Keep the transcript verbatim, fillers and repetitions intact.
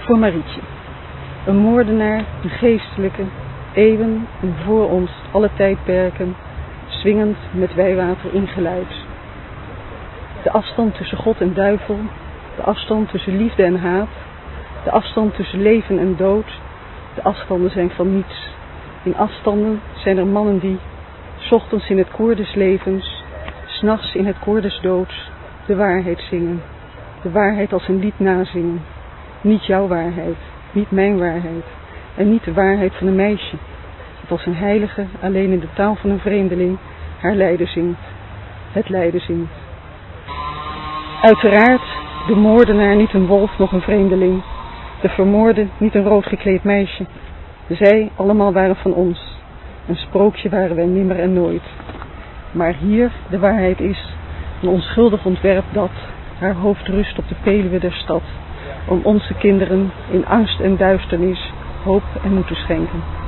Voor Marietje, een moordenaar, een geestelijke, eeuwen en voor ons alle tijdperken, swingend met wijwater ingeleid. De afstand tussen God en duivel, de afstand tussen liefde en haat, de afstand tussen leven en dood, de afstanden zijn van niets. In afstanden zijn er mannen die, 's ochtends in het koor des levens, 's nachts in het koor des doods, de waarheid zingen. De waarheid als een lied nazingen. Niet jouw waarheid, niet mijn waarheid. En niet de waarheid van een meisje, dat als een heilige alleen in de taal van een vreemdeling haar lijden zingt. Het lijden zingt. Uiteraard de moordenaar niet een wolf, nog een vreemdeling. De vermoorde niet een rood gekleed meisje. Zij allemaal waren van ons. Een sprookje waren wij nimmer en nooit. Maar hier de waarheid is een onschuldig ontwerp dat haar hoofd rust op de peluwe der stad, om onze kinderen in angst en duisternis hoop en moed te schenken.